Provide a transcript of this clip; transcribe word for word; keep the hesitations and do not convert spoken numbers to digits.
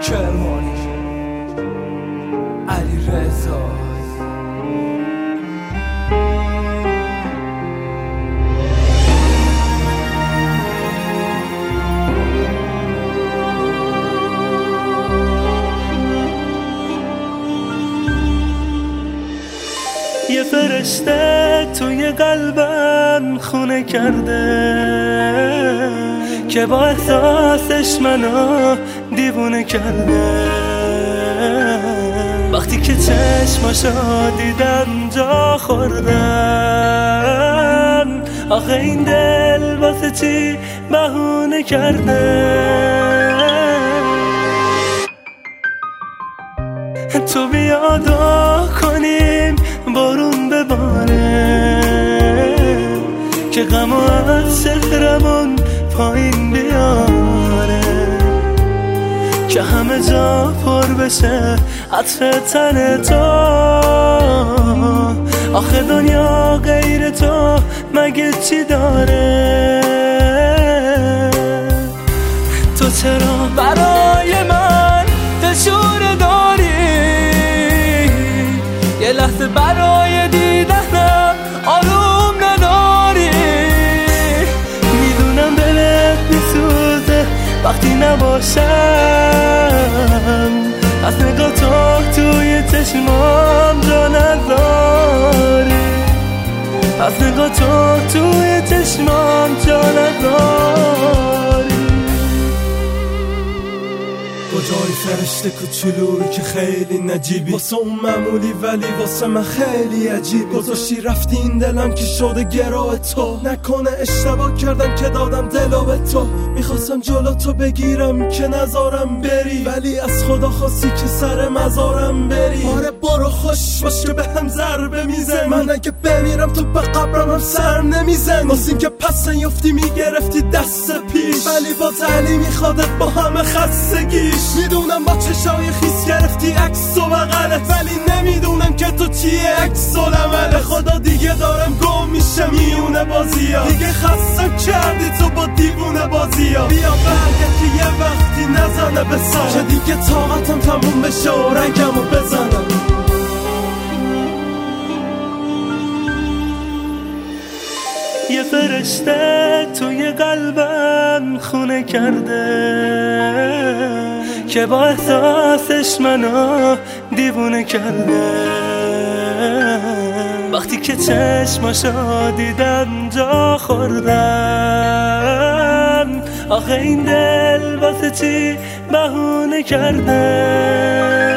کرمانی علی رضا. یه فرشته توی قلبم خونه کرده که با احساسش منو دیوونه کرده. وقتی که چشماشو دیدم جا خوردم، آخه این دل واسه چی بهونه کرده. تو بیا دعا کنیم بارون بباره که غم از چهرمون پایین بیاره، که همه جا پر بشه عطر تن تو. آخه دنیا غیر تو مگه چی داره؟ تو چرا برای من دلشوره داری؟ یه لحظه برای دیدنم آروم نداری؟ میدونم دلت میسوزه وقتی نباشم، از نگاه تو توی چشمام جا نداری، از نگاه تو توی چشمام جا نداری. کجای فرشته کوچولویی که خیلی نجیبی، واسه اون معمولی ولی واسه من خیلی عجیب. گذاشتی رفتی این دلم که شده گراه تو، نکنه اشتباه کردم که دادم دلو به تو. میخواستم جلو تو بگیرم که نذارم بری، ولی از خدا خواستی که سر مزارم بری. آره برو خوش باش که به هم ضربه میزن، من اگه بمیرم تو به قبرم هم سر نمیزن. واسه این که پس نیفتی میگرفتی دست پیش، ولی باز علی میخوادت با همه خستگیش. میدونم با چشای خیس گرفتی عکس و بغلت، ولی نمیدونم که تو چیه عکس العملت. خدا دیگه دارم گم میشه میونه بازیا، دیگه خستم کردی تو با دیوونه بازیا. بیا برگرد که یه وقتی نزنه به سر، که دیگه طاقتم تموم بشه و رنگمو بزنم. یه فرشته توی قلبم خونه کرده که با احساسش منو دیوونه کرده. وقتی که چشماشو دیدم جا خوردم، آخه این دل واسه چی بهونه کرده.